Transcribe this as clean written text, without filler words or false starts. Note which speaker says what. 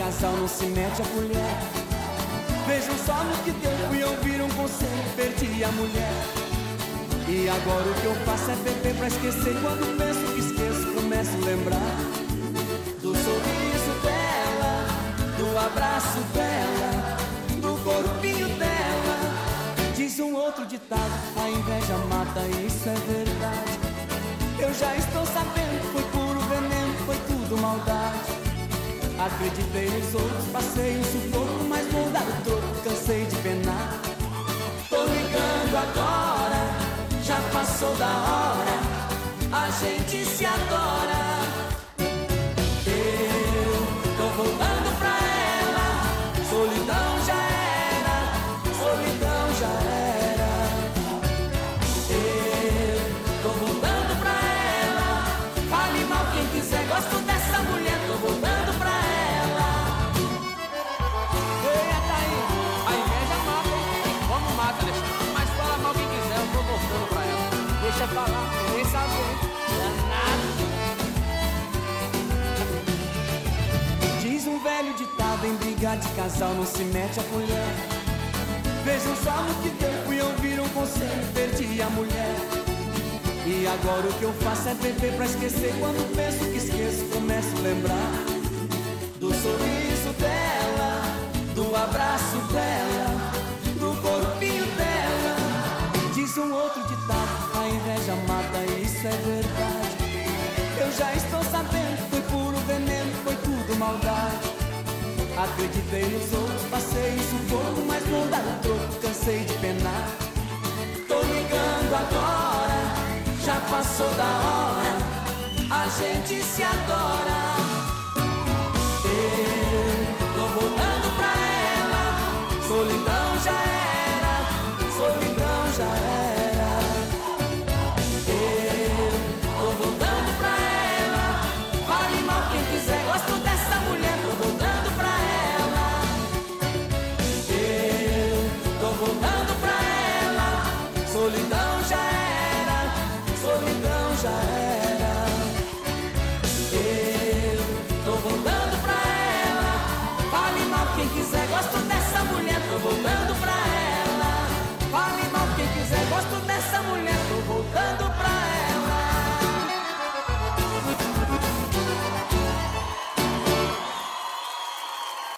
Speaker 1: casal não se mete a colher. Vejam só no que deu, fui ouvir um conselho, perdi a mulher. E agora o que eu faço é beber pra esquecer. Quando penso que esqueço, começo a lembrar do sorriso dela, do abraço dela, do corpinho dela. Diz um outro ditado, a inveja mata, isso é verdade. Eu já estou sabendo, foi puro veneno, foi tudo maldade. Acreditei nos outros, passei um sufoco, mas vou dar o troco, cansei de penar. Tô ligando agora, já passou da hora, a gente se adora. Eu tô voltando pra ela, solidão já era, solidão já era. Eu tô voltando pra ela, fale mal quem quiser, gosto dessa mulher, tô voltando pra ela. Eita aí, a inveja mata, hein? Como mata, Alexandre? Mas fala mal quem quiser, eu tô voltando pra ela. Deixa falar, nem saber, danado. Diz um velho ditado, em briga de casal não se mete a colher. Vejam só no que deu, fui ouvir um conselho, perdi a mulher. E agora o que eu faço é beber pra esquecer. Quando penso que esqueço, começo a lembrar do sorriso dela, do abraço dela, do corpinho dela. Diz um outro ditado, a inveja mata, isso é verdade. Eu já estou sabendo, foi puro veneno, foi tudo maldade. Acreditei nos outros, passei um sufoco, mas vou dar o troco, cansei de penar. Tô ligando agora, já passou da hora, a gente se adora.